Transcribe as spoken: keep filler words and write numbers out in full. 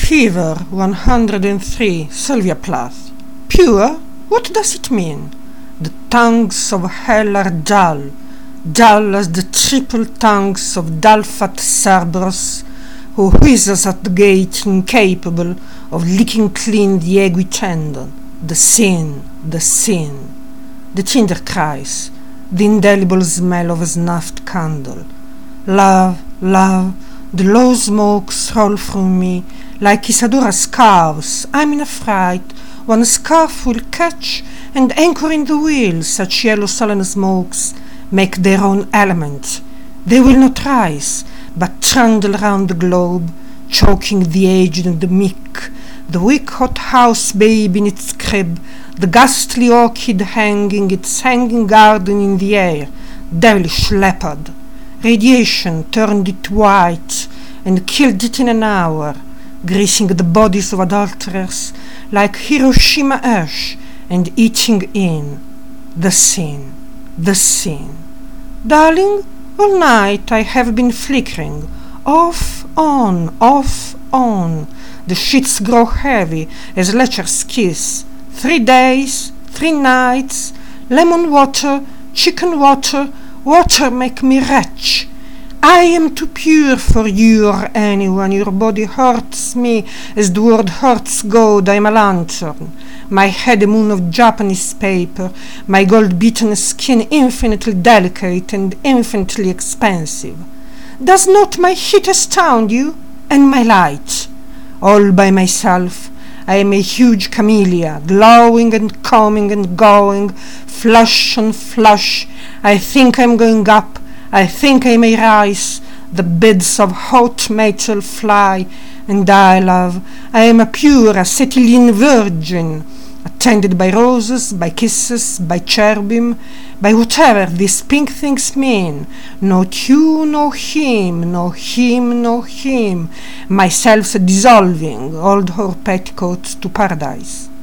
Fever one hundred three, Sylvia Plath. Pure? What does it mean? The tongues of hell are dull, dull as the triple tongues of Dalfat Cerberus, who whizzes at the gate incapable of licking clean the ague tendon. The sin, the sin. The tinder cries, the indelible smell of a snuffed candle. Love, love, the low smokes roll through me like Isadora's scarves. I'm in a fright. One scarf will catch and anchor in the wheel. Such yellow sullen smokes make their own element. They will not rise, but trundle round the globe, choking the aged and the meek, the weak hot house babe in its crib, the ghastly orchid hanging its hanging garden in the air, devilish leopard. Radiation turned it white and killed it in an hour, greasing the bodies of adulterers like Hiroshima ash and eating in the sin, the sin. Darling, all night I have been flickering, off, on, off, on. The sheets grow heavy as Lecher's kiss. Three days, three nights, lemon water, chicken water, water make me wretch. I am too pure for you or anyone. Your body hurts me as the word hurts God. I am a lantern. My head a moon of Japanese paper, my gold-beaten skin infinitely delicate and infinitely expensive. Does not my heat astound you? And my light? All by myself, I am a huge camellia, glowing and coming and going, flush on flush. I think I am going up, I think I may rise. The bids of hot metal fly, and I, love, I am a pure acetylene virgin, attended by roses, by kisses, by cherubim, by whatever these pink things mean. Not you, no him, no him, no him. Myself dissolving, old her petticoats to paradise.